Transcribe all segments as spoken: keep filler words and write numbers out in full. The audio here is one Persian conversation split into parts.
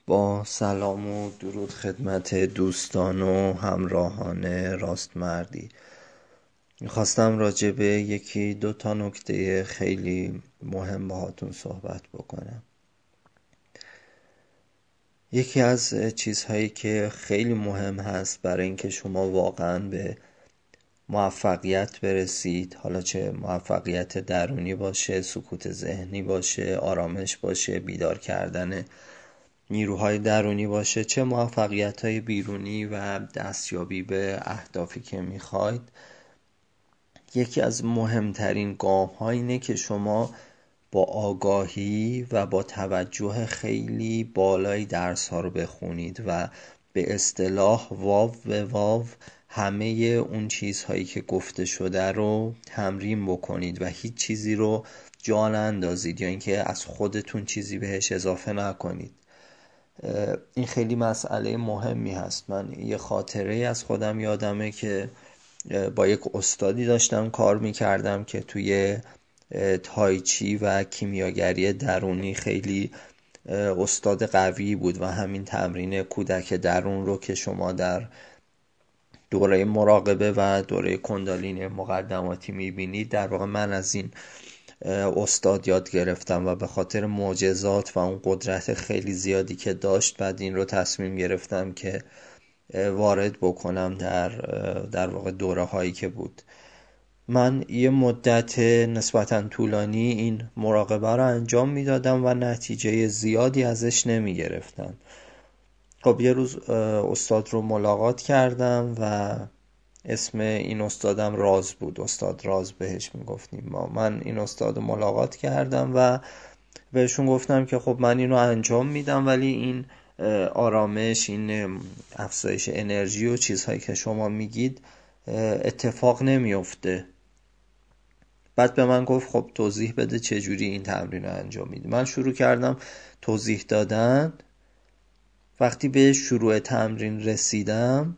با سلام و درود خدمت دوستان و همراهان راستمردی، میخواستم راجع به یکی دو تا نکته خیلی مهم باهاتون صحبت بکنم. یکی از چیزهایی که خیلی مهم هست برای اینکه شما واقعا به موفقیت برسید، حالا چه موفقیت درونی باشه، سکوت ذهنی باشه، آرامش باشه، بیدار کردن نیروهای درونی باشه، چه موفقیت‌های بیرونی و دستیابی به اهدافی که میخواید، یکی از مهمترین گام‌ها اینه که شما با آگاهی و با توجه خیلی بالای درس‌ها رو بخونید و به اصطلاح واو به واو همه اون چیزهایی که گفته شده رو تمرین بکنید و هیچ چیزی رو جا نندازید یا اینکه از خودتون چیزی بهش اضافه نکنید. این خیلی مسئله مهمی هست. من یه خاطره از خودم یادمه که با یک استادی داشتم کار میکردم که توی تایچی و کیمیاگری درونی خیلی استاد قوی بود و همین تمرین کودک درون رو که شما در دوره مراقبه و دوره کندالینی مقدماتی میبینید، در واقع من از این استاد یاد گرفتم و به خاطر معجزات و اون قدرت خیلی زیادی که داشت بعد این رو تصمیم گرفتم که وارد بکنم در در واقع دوره هایی که بود. من یه مدت نسبتا طولانی این مراقبه رو انجام میدادم و نتیجه زیادی ازش نمی گرفتم. خب یه روز استاد رو ملاقات کردم و اسم این استادم راز بود، استاد راز بهش میگفتیم ما. من این استاد رو ملاقات کردم و بهشون گفتم که خب من اینو انجام میدم ولی این آرامش، این افزایش انرژی و چیزهایی که شما میگید اتفاق نمیفته. بعد به من گفت خب توضیح بده چجوری این تمرین رو انجام میدی. من شروع کردم توضیح دادن. وقتی به شروع تمرین رسیدم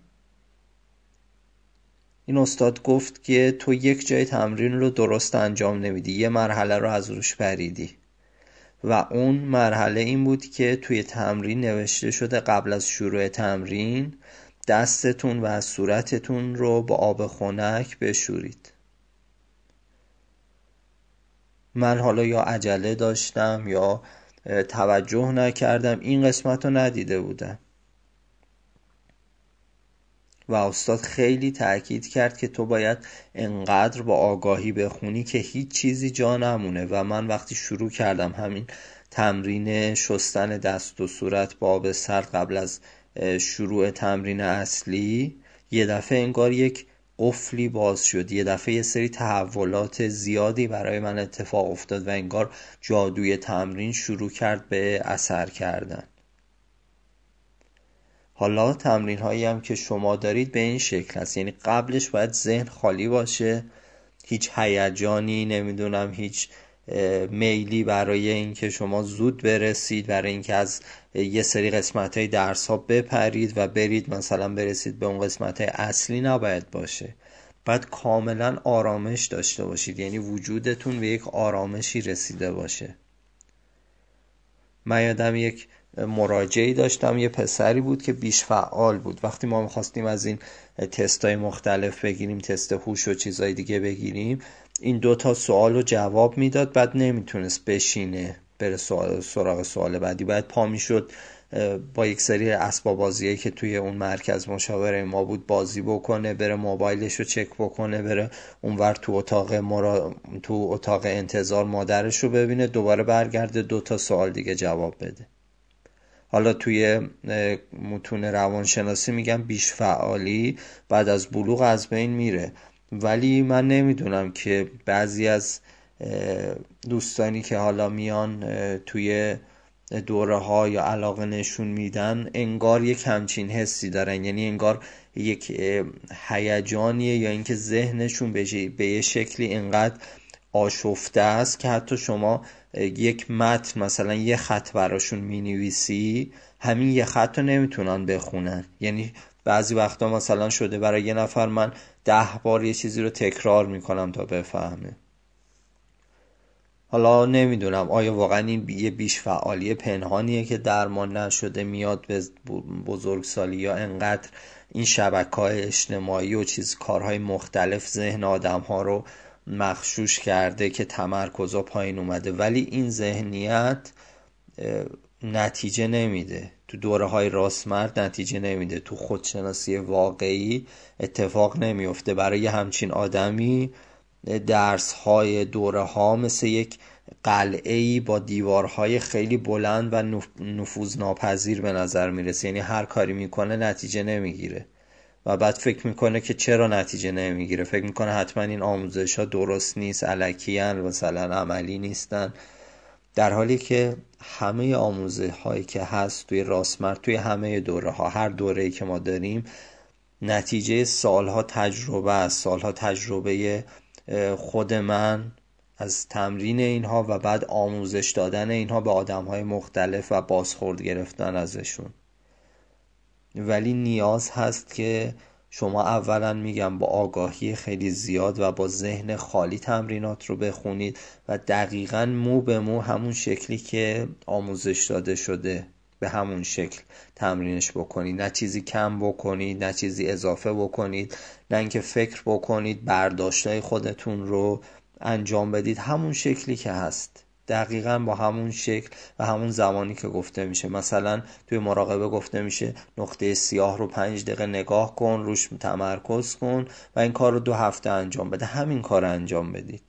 این استاد گفت که تو یک جای تمرین رو درست انجام نمیدی، یه مرحله رو از روش پریدی. و اون مرحله این بود که توی تمرین نوشته شده قبل از شروع تمرین دستتون و صورتتون رو با آب خنک بشورید. من حالا یا عجله داشتم یا توجه نکردم، این قسمت رو ندیده بودم و استاد خیلی تأکید کرد که تو باید انقدر با آگاهی بخونی که هیچ چیزی جا نمونه. و من وقتی شروع کردم همین تمرین شستن دست و صورت با آب سرد قبل از شروع تمرین اصلی، یه دفعه انگار یک قفلی باز شد، یه دفعه یه سری تحولات زیادی برای من اتفاق افتاد و انگار جادوی تمرین شروع کرد به اثر کردن. حالا تمرین هایی هم که شما دارید به این شکل هست، یعنی قبلش باید ذهن خالی باشه، هیچ هیجانی، نمیدونم هیچ میلی برای اینکه شما زود برسید، برای اینکه از یه سری قسمت های درس ها بپرید و برید مثلا برسید به اون قسمت های اصلی نباید باشه. باید کاملا آرامش داشته باشید، یعنی وجودتون به یک آرامشی رسیده باشه. من یادم یک مراجعی داشتم، یه پسری بود که بیش فعال بود. وقتی ما میخواستیم از این تستای مختلف بگیریم، تست هوش و چیزای دیگه بگیریم، این دوتا سوال رو جواب میداد، بعد نمیتونست بشینه بره سوال سراغ سوال بعدی، بعد پا میشد با یک سری اسباب بازیایی که توی اون مرکز مشاوره ما بود بازی بکنه، بره موبایلش رو چک بکنه، بره اونور تو اتاق مرا... تو اتاق انتظار مادرش رو ببینه، دوباره برگرده دوتا سوال دیگه جواب بده. حالا توی متون روانشناسی میگم بیش فعالی بعد از بلوغ از بین میره. ولی من نمیدونم که بعضی از دوستانی که حالا میان توی دوره ها یا علاقه نشون میدن انگار یک همچین حسی دارن، یعنی انگار یک هیجانیه یا اینکه ذهنشون به یه شکلی انقدر آشفته است که حتی شما یک متن مثلا یه خط براشون مینویسی، همین یه خط رو نمیتونن بخونن. یعنی بعضی وقتا مثلا شده برای یه نفر من ده بار یه چیزی رو تکرار میکنم تا بفهمه. حالا نمیدونم آیا واقعا این یه بیش فعالی پنهانیه که درمان نشده میاد به بزرگسالی، یا انقدر این شبکه‌های اجتماعی و چیز کارهای مختلف ذهن آدم‌ها رو مغشوش کرده که تمرکزا پایین اومده، ولی این ذهنیت نتیجه نمیده تو دوره های راستمرد، نتیجه نمیده تو خودشناسی واقعی، اتفاق نمیفته. برای همچین آدمی درس های دوره ها مثل یک قلعه‌ای با دیوارهای خیلی بلند و نفوذناپذیر به نظر میرسه. یعنی هر کاری میکنه نتیجه نمیگیره و بعد فکر میکنه که چرا نتیجه نمیگیره، فکر میکنه حتما این آموزش ها درست نیست، الکیان، مثلا عملی نیستن، در حالی که همه آموزش هایی که هست توی راستمرد، توی همه دوره ها، هر دوره‌ای که ما داریم، نتیجه سالها تجربه است، سالها تجربه خود من از تمرین اینها و بعد آموزش دادن اینها به آدم های مختلف و بازخورد گرفتن ازشون. ولی نیاز هست که شما اولا میگم با آگاهی خیلی زیاد و با ذهن خالی تمرینات رو بخونید و دقیقاً مو به مو همون شکلی که آموزش داده شده به همون شکل تمرینش بکنید، نه چیزی کم بکنید، نه چیزی اضافه بکنید، نه اینکه فکر بکنید برداشتای خودتون رو انجام بدید، همون شکلی که هست دقیقاً با همون شکل و همون زمانی که گفته میشه. مثلا توی مراقبه گفته میشه نقطه سیاه رو پنج دقیقه نگاه کن، روش تمرکز کن و این کار رو دو هفته انجام بده. همین کار رو انجام بدید،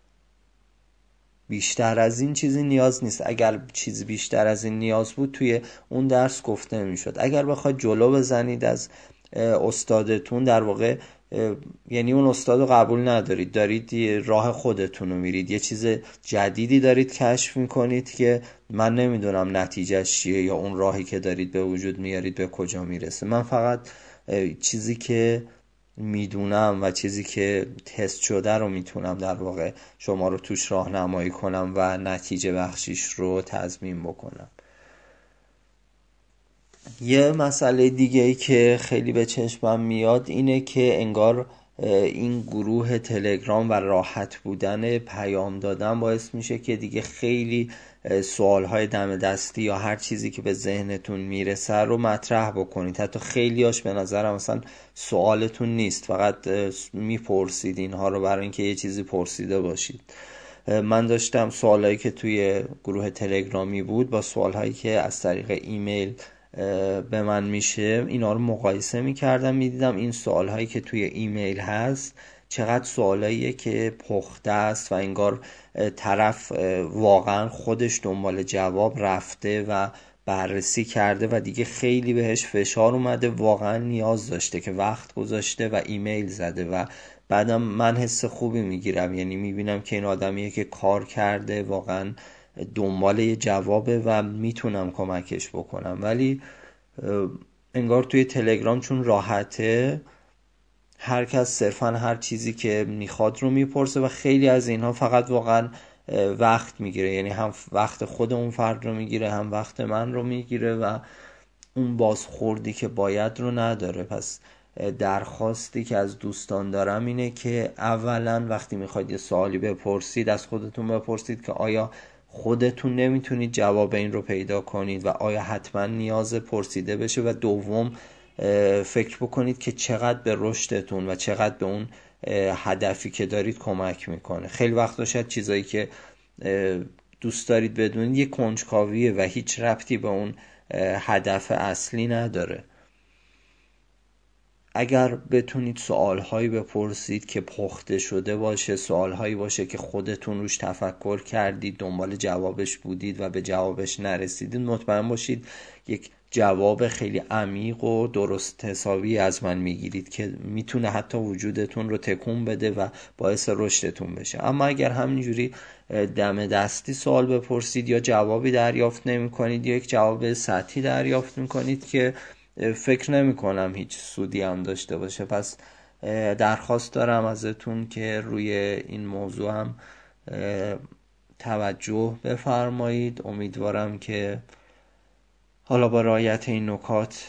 بیشتر از این چیزی نیاز نیست. اگر چیز بیشتر از این نیاز بود توی اون درس گفته میشد. اگر بخواید جلو بزنید از استادتون، در واقع یعنی اون استاد رو قبول ندارید، دارید راه خودتون رو میرید، یه چیز جدیدی دارید کشف میکنید که من نمیدونم نتیجهش چیه یا اون راهی که دارید به وجود میارید به کجا میرسه. من فقط چیزی که میدونم و چیزی که تست شده رو میتونم در واقع شما رو توش راهنمایی کنم و نتیجه بخشیش رو تضمین بکنم. یه مسئله دیگه ای که خیلی به چشمم میاد اینه که انگار این گروه تلگرام و راحت بودن پیام دادن باعث میشه که دیگه خیلی سوالهای دم دستی یا هر چیزی که به ذهنتون میرسه رو مطرح بکنید. حتی خیلیاش به نظرم مثلا سوالتون نیست، فقط میپرسید اینها رو برای اینکه یه چیزی پرسیده باشید. من داشتم سوالایی که توی گروه تلگرامی بود با سوالهایی که از طریق ایمیل به من میشه، اینا رو مقایسه میکردم، میدیدم این سوالهایی که توی ایمیل هست چقدر سوالاییه که پخته است و انگار طرف واقعا خودش دنبال جواب رفته و بررسی کرده و دیگه خیلی بهش فشار اومده، واقعا نیاز داشته که وقت گذاشته و ایمیل زده و بعدم من حس خوبی میگیرم. یعنی میبینم که این آدمیه که کار کرده، واقعا دنبال یه جوابه و میتونم کمکش بکنم. ولی انگار توی تلگرام چون راحته، هر کس صرفا هر چیزی که میخواد رو میپرسه و خیلی از اینها فقط واقعا وقت میگیره، یعنی هم وقت خود اون فرد رو میگیره هم وقت من رو میگیره و اون بازخوردی که باید رو نداره. پس درخواستی که از دوستان دارم اینه که اولا وقتی میخواید یه سوالی بپرسید از خودتون بپرسید که آیا خودتون نمیتونید جواب این رو پیدا کنید و آیا حتما نیاز پرسیده بشه، و دوم فکر بکنید که چقدر به رشدتون و چقدر به اون هدفی که دارید کمک میکنه. خیلی وقتا شاید چیزایی که دوست دارید بدونید یه کنجکاویه و هیچ ربطی به اون هدف اصلی نداره. اگر بتونید سوالهایی بپرسید که پخته شده باشه، سوالهایی باشه که خودتون روش تفکر کردید، دنبال جوابش بودید و به جوابش نرسیدید، مطمئن باشید یک جواب خیلی عمیق و درست حسابی از من میگیرید که میتونه حتی وجودتون رو تکون بده و باعث رشدتون بشه. اما اگر همینجوری دم دستی سوال بپرسید یا جوابی دریافت نمی کنید یا یک جواب سطحی دریافت می کنید که فکر نمی کنم هیچ سودی هم داشته باشه. پس درخواست دارم ازتون که روی این موضوع هم توجه بفرمایید. امیدوارم که حالا با رعایت این نکات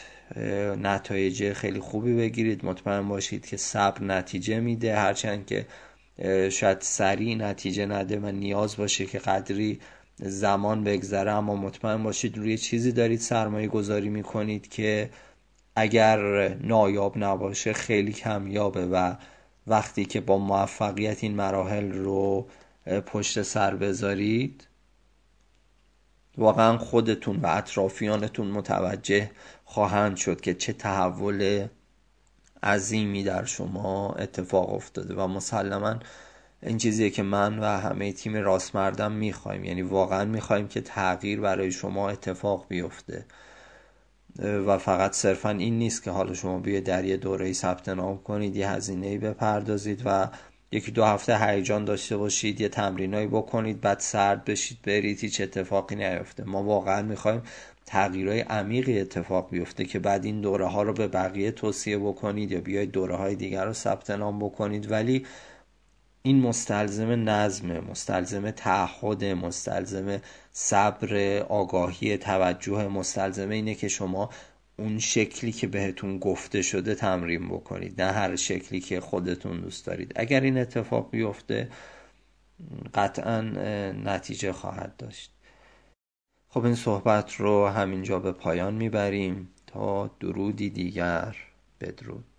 نتایج خیلی خوبی بگیرید. مطمئن باشید که صبر نتیجه میده، هرچند که شاید سریع نتیجه نده و نیاز باشه که قدری زمان بگذره، اما مطمئن باشید روی چیزی دارید سرمایه گذاری میکنید که اگر نایاب نباشه خیلی کمیابه و وقتی که با موفقیت این مراحل رو پشت سر بذارید واقعا خودتون و اطرافیانتون متوجه خواهند شد که چه تحول عظیمی در شما اتفاق افتاده و مسلما این چیزیه که من و همه تیم راست مردم میخوایم. یعنی واقعا میخوایم که تغییر برای شما اتفاق بیفته و فقط صرفا این نیست که حالا شما بیاید در یه دوره‌ای ثبت نام کنید، یه هزینه‌ای بپردازید و یکی دو هفته هیجان داشته باشید، یه تمرینایی بکنید، بعد سرد بشید برید، هیچ اتفاقی نیفته. ما واقعا میخوایم تغییرهای عمیقی اتفاق بیفته که بعد این دوره ها رو به بقیه توصیه بکنید یا بیاید دوره های دیگر رو ثبت نام بکنید. ولی این مستلزم نظم، مستلزم تعهد، مستلزم صبر، آگاهی، توجه، مستلزم اینه که شما اون شکلی که بهتون گفته شده تمرین بکنید، نه هر شکلی که خودتون دوست دارید. اگر این اتفاق بیفته قطعا نتیجه خواهد داشت. خب این صحبت رو همینجا به پایان میبریم تا درودی دیگر. بدرود.